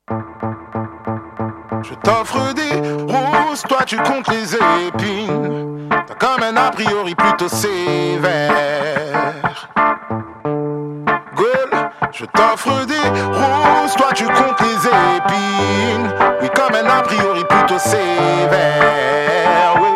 Je t'offre des roses, toi tu comptes les épines. T'as comme un a priori plutôt sévère. Gaulle, je t'offre des roses, toi tu comptes les épines. Oui, comme un a priori plutôt sévère, oui.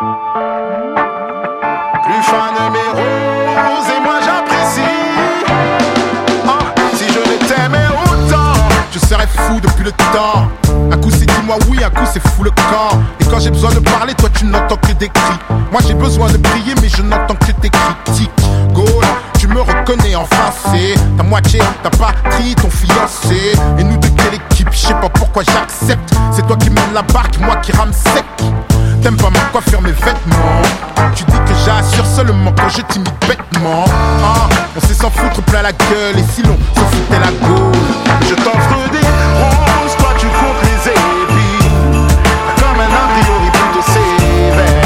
Plus fin de mes roses et moi j'apprécie. Oh, si je ne t'aimais autant, je serais fou depuis le temps. Un coup c'est dis-moi oui, un coup c'est fou le corps. Et quand j'ai besoin de parler, toi tu n'entends que des cris. Moi j'ai besoin de prier mais je n'entends que tes critiques. Gaulle, tu me reconnais enfin c'est ta moitié, ta patrie, ton fiancé. Et nous de quelle équipe, je sais pas pourquoi j'accepte. C'est toi qui mène la barque, moi qui rame sec. T'aimes pas ma coiffure, mes vêtements. Tu dis que j'assure seulement quand je t'imite bêtement. Ah, on sait s'en foutre plein la gueule. Et si l'on se foutait la Gaule. Je t'offre des roses, toi tu comptes les épines. T'as comme un a priori plutôt sévère.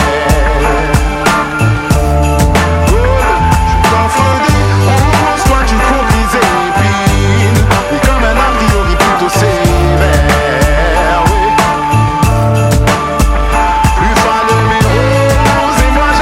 Gaule, je t'offre des roses, toi tu comptes les épines. Oui, comme un a priori plutôt sévère, oui. Plus fin de mes roses et moi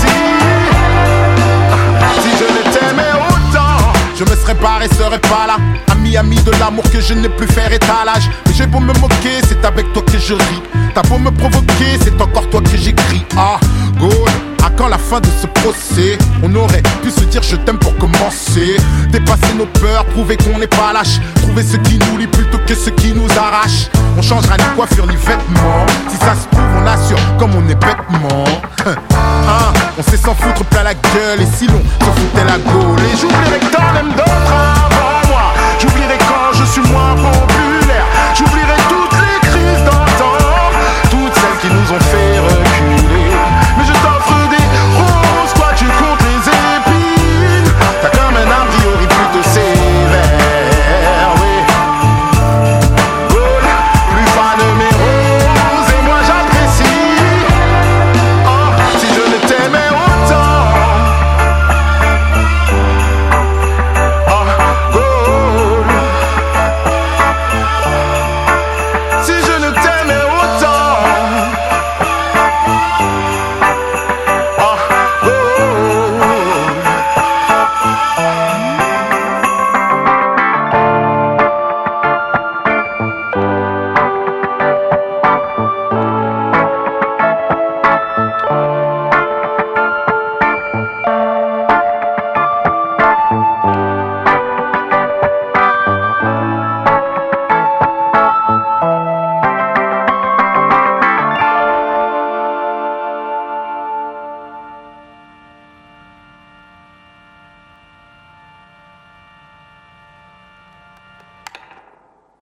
j'apprécie. Si je ne t'aimais autant, je me serais barré, serais pas là. Ami de l'amour que je n'ai plus faire étalage. Mais j'ai beau me moquer, c'est avec toi que je ris. T'as beau me provoquer, c'est encore toi que j'écris. Ah, Gaulle, à quand la fin de ce procès? On aurait pu se dire je t'aime pour commencer. Dépasser nos peurs, prouver qu'on n'est pas lâche. Trouver ce qui nous lie plutôt que ce qui nous arrache. On changera ni coiffure ni vêtements. Si ça se trouve on assure comme on est bêtement. Ah, on sait s'en foutre plein la gueule. Et si l'on se foutait la Gaule. et j'oublierai que t'en aimes d'autres avant moi. J'oublierai quand je suis moins bon